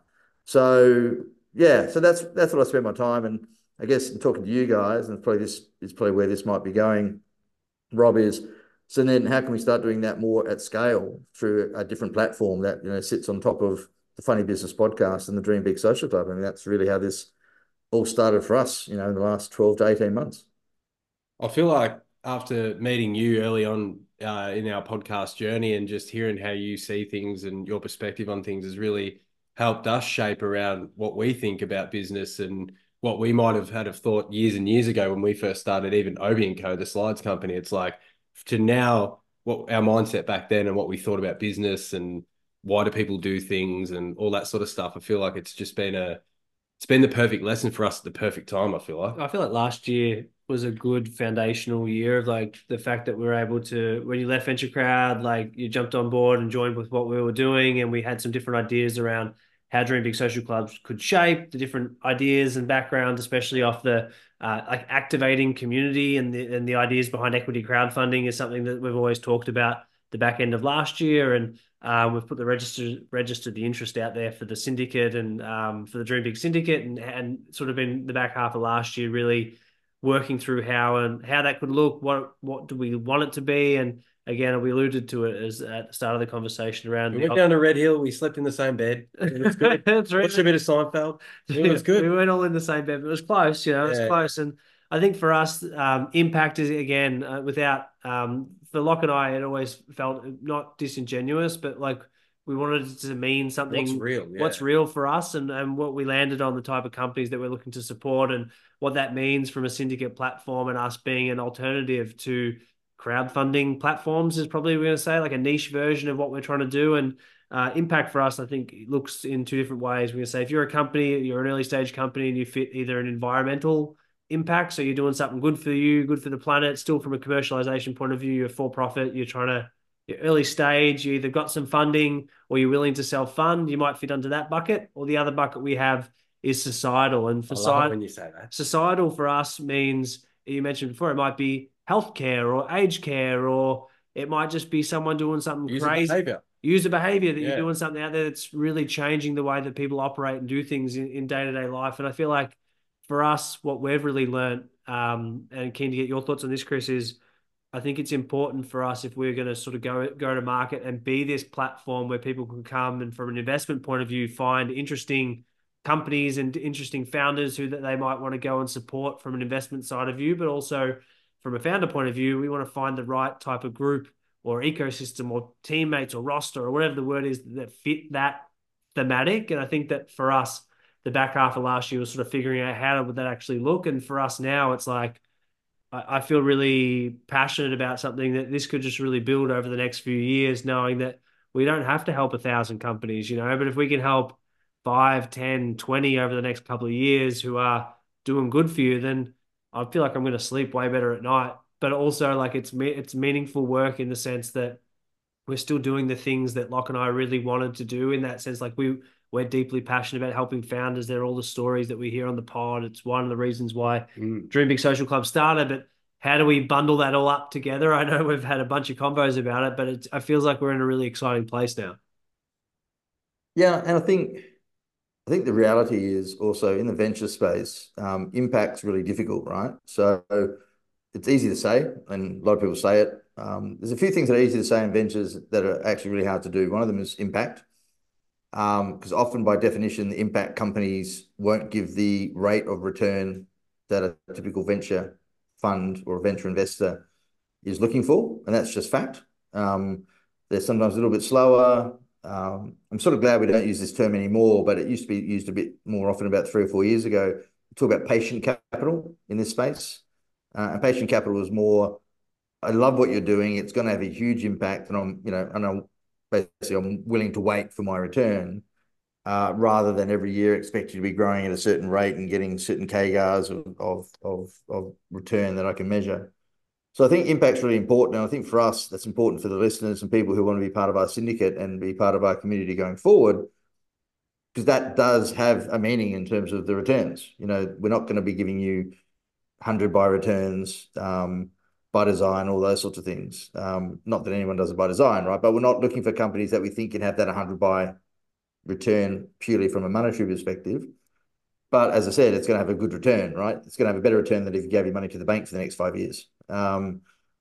C: So yeah, so that's that's what I spend my time. And I guess in talking to you guys, and probably this is probably where this might be going, Rob, is so then how can we start doing that more at scale through a different platform that, you know, sits on top of the Funny Business podcast and the Dream Big Social Club? I mean, that's really how this all started for us, you know, in the last twelve to eighteen months.
B: I feel like after meeting you early on uh, in our podcast journey and just hearing how you see things and your perspective on things has really helped us shape around what we think about business and what we might have had of thought years and years ago when we first started, even Obi and Co, the slides company. It's like to now what our mindset back then and what we thought about business and why do people do things and all that sort of stuff. I feel like it's just been a it's been the perfect lesson for us at the perfect time, I feel like.
A: I feel like last year was a good foundational year of like the fact that we were able to, when you left Venture Crowd, like you jumped on board and joined with what we were doing. And we had some different ideas around how Dream Big Social Clubs could shape the different ideas and backgrounds, especially off the uh, like activating community and the, and the ideas behind equity crowdfunding is something that we've always talked about. the back end of last year, and uh, we've put the register registered the interest out there for the syndicate and um, for the Dream Big Syndicate, and and sort of in the back half of last year, really working through how and how that could look. What what do we want it to be? And again, we alluded to it as at the start of the conversation around
B: We
A: the
B: went down to Red Hill. We slept in the same bed. It was good.
A: That's right.
B: Watched a bit of Seinfeld. It was good.
A: We weren't all in the same bed, but it was close. You know, it was
B: Yeah.
A: close. And I think for us, um, impact is again uh, without um, for Locke and I, it always felt not disingenuous, but like we wanted it to mean something.
B: What's real? Yeah.
A: What's real for us, and and what we landed on the type of companies that we're looking to support, and what that means from a syndicate platform, and us being an alternative to crowdfunding platforms is probably we're going to say like a niche version of what we're trying to do. And uh, impact for us, I think, looks in two different ways. We're going to say if you're a company, you're an early stage company, and you fit either an environmental impact, so you're doing something good for you, good for the planet, still from a commercialization point of view, you're for profit, you're trying to, you're early stage, you either got some funding or you're willing to self-fund, you might fit under that bucket. Or the other bucket we have is societal. And for
B: I love it when you say that.
A: societal for us means, you mentioned before, it might be healthcare or aged care, or it might just be someone doing something
B: User
A: crazy.
B: behavior.
A: User behavior that
B: Yeah.
A: you're doing something out there that's really changing the way that people operate and do things in, in day-to-day life. And I feel like for us, what we've really learned, um, and keen to get your thoughts on this, Chris, is I think it's important for us if we're going to sort of go go to market and be this platform where people can come and from an investment point of view, find interesting companies and interesting founders who that they might want to go and support from an investment side of view, but also from a founder point of view, we want to find the right type of group or ecosystem or teammates or roster or whatever the word is that fit that thematic. And I think that for us, the back half of last year was sort of figuring out how would that actually look. And for us now, it's like, I, I feel really passionate about something that this could just really build over the next few years, knowing that we don't have to help a thousand companies, you know, but if we can help five, ten, twenty over the next couple of years who are doing good for you, then I feel like I'm going to sleep way better at night. But also like it's me, it's meaningful work in the sense that we're still doing the things that Locke and I really wanted to do in that sense. Like we, we're deeply passionate about helping founders. They're all the stories that we hear on the pod. It's one of the reasons why
B: Mm.
A: Dream Big Social Club started, but how do we bundle that all up together? I know we've had a bunch of combos about it, but it's, it feels like we're in a really exciting place now.
C: Yeah, and I think I think the reality is also in the venture space, um, impact's really difficult, right? So it's easy to say, and a lot of people say it. Um, there's a few things that are easy to say in ventures that are actually really hard to do. One of them is impact, because um, often by definition, the impact companies won't give the rate of return that a typical venture fund or a venture investor is looking for, and that's just fact. Um, they're sometimes a little bit slower. Um, I'm sort of glad we don't use this term anymore, but it used to be used a bit more often about three or four years ago. We talk about patient capital in this space. Uh, and patient capital is more, I love what you're doing. It's going to have a huge impact, and I'm, you know, and I'm basically I'm willing to wait for my return, uh, rather than every year expect you to be growing at a certain rate and getting certain K G Rs of of of, of return that I can measure. So I think impact's really important. And I think for us, that's important for the listeners and people who want to be part of our syndicate and be part of our community going forward, because that does have a meaning in terms of the returns. You know, we're not going to be giving you one hundred by returns, um, by design, all those sorts of things. Um, not that anyone does it by design, right? But we're not looking for companies that we think can have that one hundred by return purely from a monetary perspective. But as I said, it's going to have a good return, right? It's going to have a better return than if you gave your money to the bank for the next five years. Um,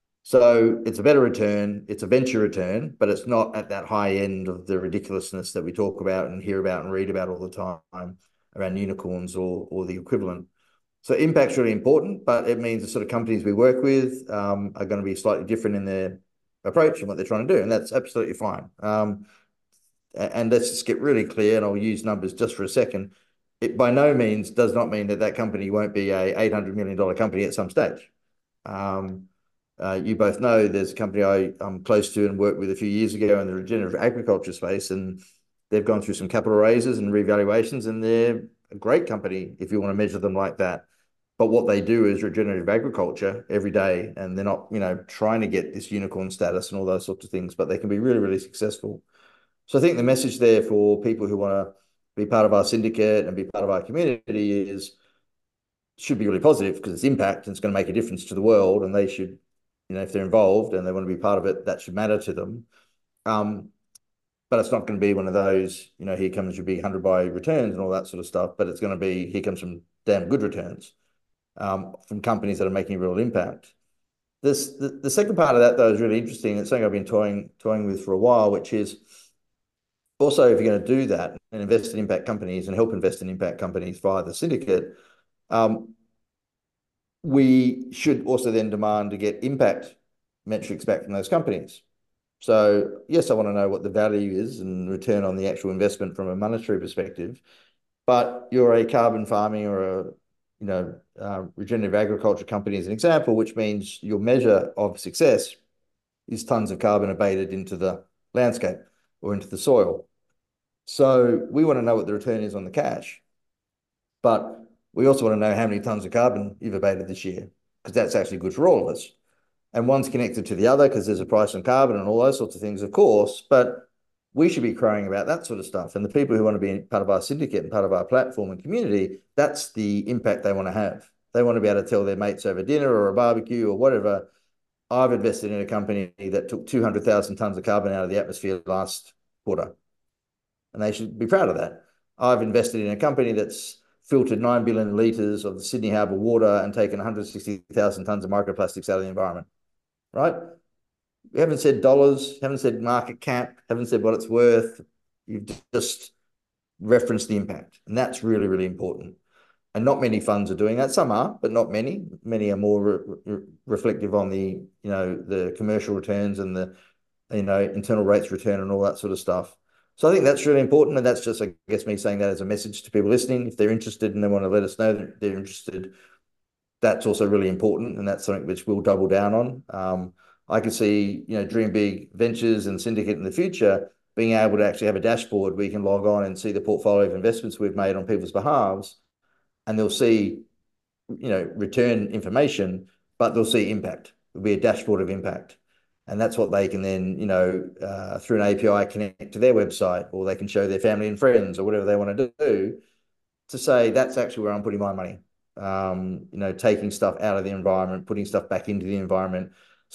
C: so it's a better return. It's a venture return, but it's not at that high end of the ridiculousness that we talk about and hear about and read about all the time around unicorns or, or the equivalent. So impact's really important, but it means the sort of companies we work with um, are going to be slightly different in their approach and what they're trying to do. And that's absolutely fine. Um, and let's just get really clear, and I'll use numbers just for a second. It by no means does not mean that that company won't be a eight hundred million dollar company at some stage. Um, uh, you both know there's a company I, I'm close to and worked with a few years ago in the regenerative agriculture space, and they've gone through some capital raises and revaluations, and they're a great company if you want to measure them like that. But what they do is regenerative agriculture every day, and they're not, you know, trying to get this unicorn status and all those sorts of things, but they can be really, really successful. So I think the message there for people who want to be part of our syndicate and be part of our community is should be really positive because it's impact and it's going to make a difference to the world, and they should you know, if they're involved and they want to be part of it, that should matter to them. Um, but it's not going to be one of those, you know, here comes your big hundred by returns and all that sort of stuff. But it's going to be, here comes some damn good returns um, from companies that are making a real impact. This the, the second part of that though is really interesting. It's something I've been toying toying with for a while, which is also if you're going to do that and invest in impact companies and help invest in impact companies via the syndicate, um, we should also then demand to get impact metrics back from those companies. So yes, I want to know what the value is and return on the actual investment from a monetary perspective. But you're a carbon farming or a you know uh, regenerative agriculture company as an example, which means your measure of success is tons of carbon abated into the landscape or into the soil. So we want to know what the return is on the cash, but we also want to know how many tons of carbon you've abated this year, because that's actually good for all of us. And one's connected to the other because there's a price on carbon and all those sorts of things, of course, but we should be crowing about that sort of stuff. And the people who want to be part of our syndicate and part of our platform and community, that's the impact they want to have. They want to be able to tell their mates over dinner or a barbecue or whatever, I've invested in a company that took two hundred thousand tons of carbon out of the atmosphere last quarter. And they should be proud of that. I've invested in a company that's filtered nine billion litres of the Sydney Harbour water and taken one hundred sixty thousand tons of microplastics out of the environment, right? We haven't said dollars, haven't said market cap, haven't said what it's worth. You've just referenced the impact. And that's really, really important. And not many funds are doing that. Some are, but not many. Many are more re re reflective on the, you know, the commercial returns and the, you know, internal rates return and all that sort of stuff. So I think that's really important. And that's just, I guess, me saying that as a message to people listening. If they're interested and they want to let us know that they're interested, that's also really important. And that's something which we'll double down on. Um, I can see, you know, Dream Big Ventures and Syndicate in the future being able to actually have a dashboard where you can log on and see the portfolio of investments we've made on people's behalves, and they'll see, you know, return information, but they'll see impact. It'll be a dashboard of impact. And that's what they can then, you know, uh, through an A P I connect to their website, or they can show their family and friends or whatever they want to do to say, that's actually where I'm putting my money. Um, you know, taking stuff out of the environment, putting stuff back into the environment,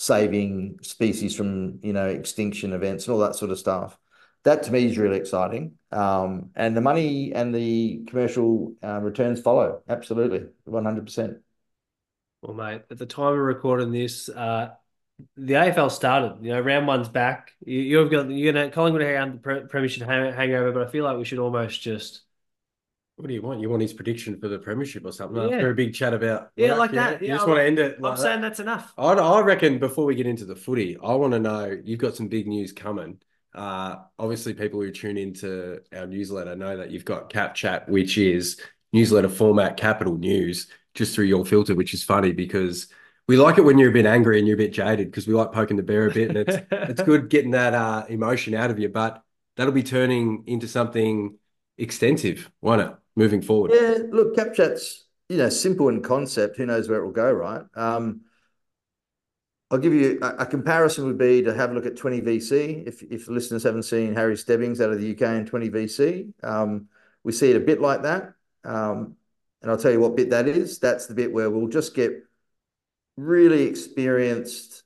C: saving species from, you know, extinction events and all that sort of stuff. That to me is really exciting. Um, and the money and the commercial uh, returns follow. Absolutely. one hundred percent.
A: Well, mate, at the time of recording this, uh, the A F L started. You know, round one's back. You, you've got you're gonna Collingwood have the pre premiership hang, hangover, but I feel like we should almost just
B: What do you want? You want his prediction for the premiership or something
A: yeah,
B: after a big chat about
A: yeah,
B: work,
A: like
B: yeah?
A: that.
B: You
A: Yeah,
B: just
A: I'm,
B: want to end it
A: I'm
B: like
A: saying
B: that?
A: that's enough.
B: I, I reckon before we get into the footy, I want to know, you've got some big news coming. Uh, obviously, people who tune into our newsletter know that you've got Cap Chat, which is newsletter format capital news, just through your filter, which is funny because we like it when you're a bit angry and you're a bit jaded, because we like poking the bear a bit, and it's it's good getting that uh, emotion out of you. But that'll be turning into something extensive, won't it, moving forward?
C: Yeah, look, CapChat's, you know, simple in concept. Who knows where it will go, right? Um, I'll give you a, a comparison would be to have a look at twenty V C. If if listeners haven't seen Harry Stebbings out of the U K in twenty V C, um, we see it a bit like that. Um, and I'll tell you what bit that is. That's the bit where we'll just get really experienced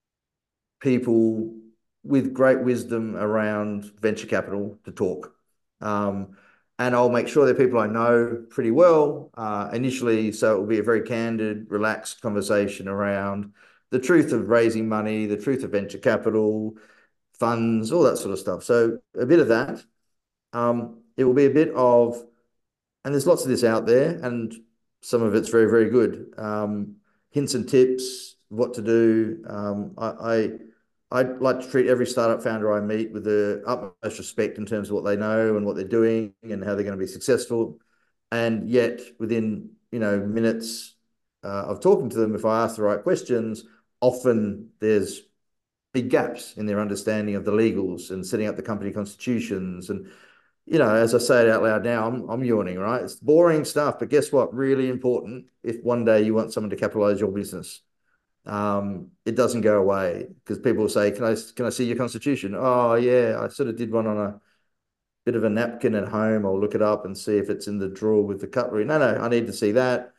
C: people with great wisdom around venture capital to talk. Um, and I'll make sure they're people I know pretty well uh, initially. So it will be a very candid, relaxed conversation around the truth of raising money, the truth of venture capital, funds, all that sort of stuff. So a bit of that. Um, it will be a bit of, and there's lots of this out there, and some of it's very, very good. Um, hints and tips, what to do. Um, I, I I like to treat every startup founder I meet with the utmost respect in terms of what they know and what they're doing and how they're going to be successful. And yet, within you know minutes uh, of talking to them, if I ask the right questions, often there's big gaps in their understanding of the legals and setting up the company constitutions. And you know, as I say it out loud now, I'm I'm yawning, right? It's boring stuff, but guess what? Really important if one day you want someone to capitalize your business. Um, it doesn't go away because people will say, "Can I can I see your constitution?" Oh yeah, I sort of did one on a bit of a napkin at home. I'll look it up and see if it's in the drawer with the cutlery. No, no, I need to see that.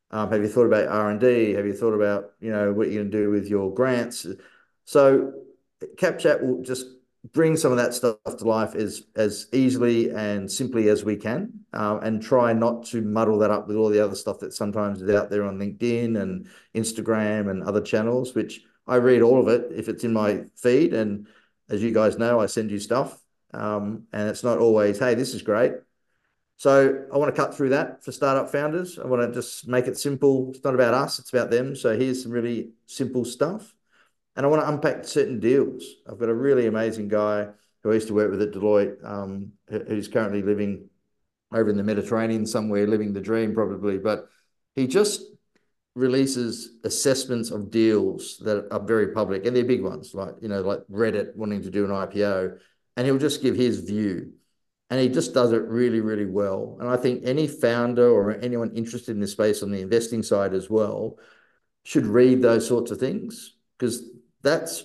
C: Um, have you thought about R and D? Have you thought about, you know, what you're going to do with your grants? So CapChat will just bring some of that stuff to life as as easily and simply as we can, um, and try not to muddle that up with all the other stuff that sometimes is out there on LinkedIn and Instagram and other channels, which I read all of it if it's in my feed. And as you guys know, I send you stuff, um, and it's not always, hey, this is great. So I want to cut through that for startup founders. I want to just make it simple. It's not about us, it's about them. So here's some really simple stuff. And I want to unpack certain deals. I've got a really amazing guy who I used to work with at Deloitte, um, who's currently living over in the Mediterranean somewhere, living the dream probably. But he just releases assessments of deals that are very public, and they're big ones, like, you know, like Reddit wanting to do an I P O, and he'll just give his view. And he just does it really, really well. And I think any founder or anyone interested in this space on the investing side as well should read those sorts of things, because that's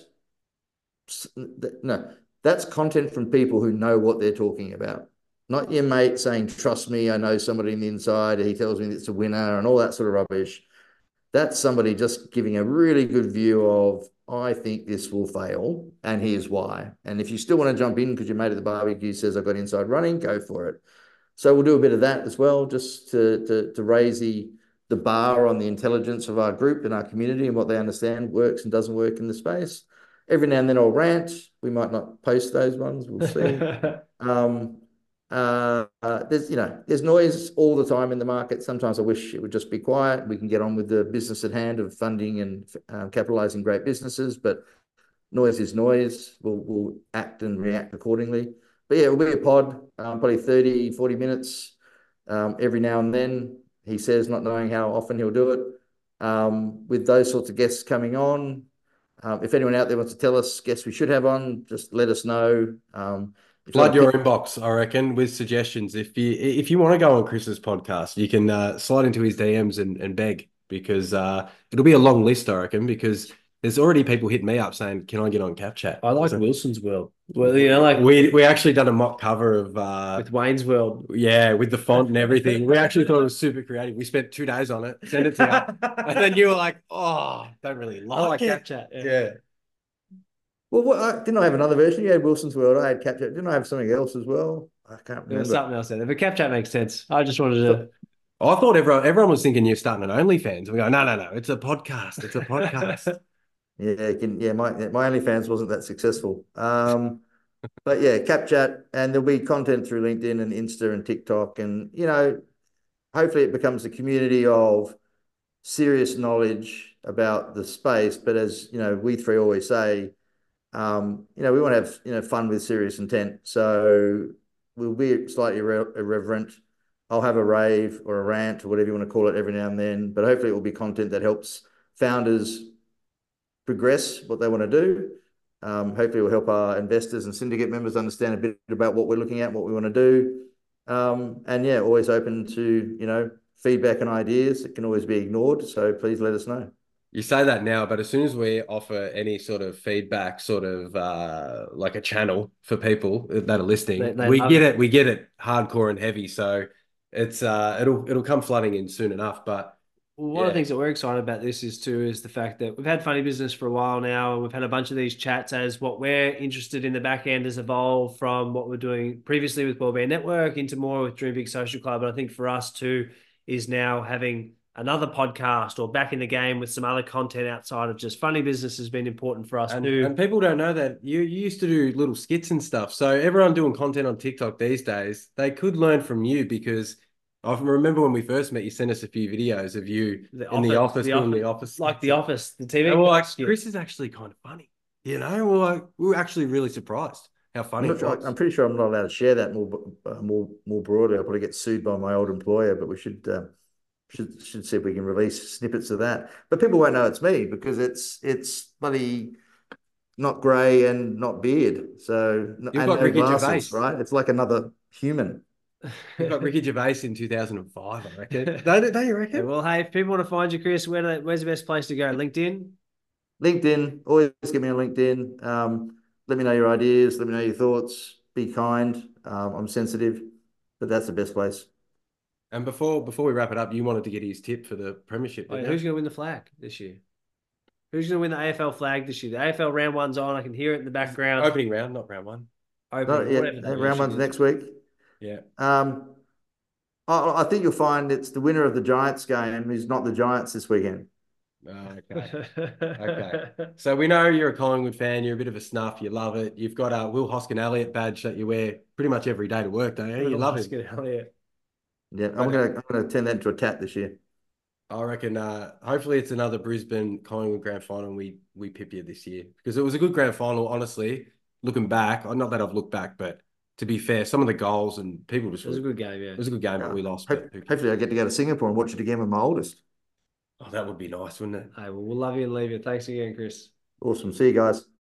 C: no, that's content from people who know what they're talking about. Not your mate saying, trust me, I know somebody in the inside, he tells me it's a winner and all that sort of rubbish. That's somebody just giving a really good view of, I think this will fail, and here's why. And if you still want to jump in because your mate at the barbecue says I've got inside running, go for it. So we'll do a bit of that as well, just to, to, to raise the, the bar on the intelligence of our group and our community and what they understand works and doesn't work in the space. Every now and then I'll rant. We might not post those ones. We'll see. um, uh, uh, there's, you know, there's noise all the time in the market. Sometimes I wish it would just be quiet. We can get on with the business at hand of funding and uh, capitalizing great businesses, but noise is noise. We'll, we'll act and react accordingly. But yeah, it'll be a pod, um, probably thirty, forty minutes um, every now and then. He says, not knowing how often he'll do it. Um, with those sorts of guests coming on, um, if anyone out there wants to tell us guests we should have on, just let us know. Um,
B: Flood your inbox, I reckon, with suggestions. If you if you want to go on Chris's podcast, you can uh, slide into his D Ms and, and beg, because uh, it'll be a long list, I reckon, because there's already people hitting me up saying, can I get on CapChat?
A: I like so, Wilson's World. Well, you know, like
B: we we actually done a mock cover of uh,
A: with Wayne's World.
B: Yeah, with the font and everything. We actually thought it was super creative. We spent two days on it, sent it to you, and then you were like, "Oh, don't really like,
A: I like
B: it."
A: CapChat."
B: Yeah. yeah.
C: Well, what, I, didn't I have another version? You had Wilson's World. I had CapChat. Didn't I have something else as well? I can't remember.
A: There's something else there, but CapChat makes sense. I just wanted to.
B: I thought everyone everyone was thinking you're starting an OnlyFans. We go, no, no, no. It's a podcast. It's a podcast.
C: yeah, can, yeah. My my OnlyFans wasn't that successful. Um, but yeah, CapChat, and there'll be content through LinkedIn and Insta and TikTok, and you know, hopefully it becomes a community of serious knowledge about the space. But as you know, we three always say, um, you know, we want to have, you know, fun with serious intent. So we'll be slightly irre irreverent. I'll have a rave or a rant or whatever you want to call it every now and then, but hopefully it will be content that helps founders progress what they want to do. Um, hopefully it will help our investors and syndicate members understand a bit about what we're looking at, what we want to do. Um, and yeah, always open to, you know, feedback and ideas. It can always be ignored. So please let us know.
B: You say that now, but as soon as we offer any sort of feedback, sort of uh, like a channel for people that are listening, they, they we get it. it. We get it hardcore and heavy. So it's uh, it'll it'll come flooding in soon enough. But
A: well, one yeah. of the things that we're excited about this is too is the fact that we've had Funny Business for a while now, and we've had a bunch of these chats as what we're interested in the back end has evolved from what we're doing previously with Broadband Network into more with Dream Big Social Club. But I think for us too is now having another podcast or back in the game with some other content outside of just Funny Business has been important for us
B: and,
A: too.
B: And people don't know that you, you used to do little skits and stuff. So everyone doing content on TikTok these days, they could learn from you, because I remember when we first met, you sent us a few videos of you
A: the
B: in the office,
A: the
B: doing
A: office,
B: the office.
A: Like The Office, the T V.
B: And we're like, Chris is actually kind of funny. You know, we're, like, we were actually really surprised how funny
C: I'm,
B: it was.
C: I'm pretty sure I'm not allowed to share that more, uh, more, more broadly. I'll probably get sued by my old employer, but we should... Uh, Should should see if we can release snippets of that. But people won't know it's me because it's it's bloody not grey and not beard. So
B: You've
C: and
B: got
C: no
B: Ricky
C: glasses,
B: Gervais,
C: right? It's like another human.
B: You've got Ricky Gervais in two thousand five, I reckon. don't, don't you reckon?
A: Yeah, well, hey, if people want to find you, Chris, where they, where's the best place to go? LinkedIn?
C: LinkedIn. Always get me on LinkedIn. Um, let me know your ideas. Let me know your thoughts. Be kind. Um, I'm sensitive, but that's the best place.
B: And before before we wrap it up, you wanted to get his tip for the premiership,
A: Oh, yeah,
B: didn't
A: who's
B: you?
A: going to win the flag this year? Who's going to win the A F L flag this year? The A F L round one's on. I can hear it in the background.
B: Opening round, not round one.
A: Opening,
C: Not
A: or
C: yet.
A: whatever the
C: Round
A: bullshit
C: one's
A: is.
C: next week.
B: Yeah.
C: Um, I, I think you'll find it's the winner of the Giants game is not the Giants this weekend.
B: Oh, okay. Okay. So we know you're a Collingwood fan. You're a bit of a snuff. You love it. You've got a Will Hoskin Elliott badge that you wear pretty much every day to work, don't you? You love him.
A: Elliott.
C: Yeah, I'm
B: But
C: gonna I'm gonna turn that into a tat this year.
B: I reckon uh, hopefully it's another Brisbane Collingwood grand final and we we pip you this year because it was a good grand final, honestly. Looking back, not that I've looked back, but to be fair, some of the goals and people just
A: It was a good game, yeah.
B: it was a good game, but
C: Yeah.
B: we lost.
C: Ho-
B: But who cares?
C: hopefully, I get to go to Singapore and watch it again with my oldest.
B: Oh, that would be nice, wouldn't it?
A: Hey, well, we'll love you and leave you. Thanks again, Chris.
C: Awesome. See you guys.